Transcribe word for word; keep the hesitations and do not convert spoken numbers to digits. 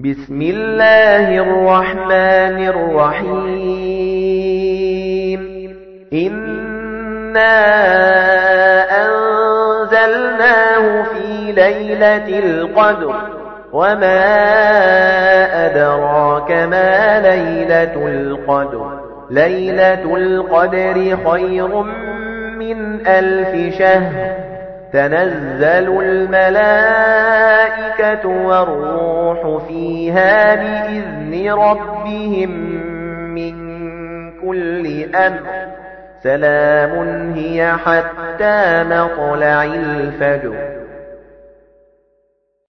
بسم الله الرحمن الرحيم إنا أنزلناه في ليلة القدر وما أدراك ما ليلة القدر ليلة القدر خير من ألف شهر تنزل الملائكة والروح فيها بإذن ربهم من كل أمر سلام هي حتى مطلع الفجر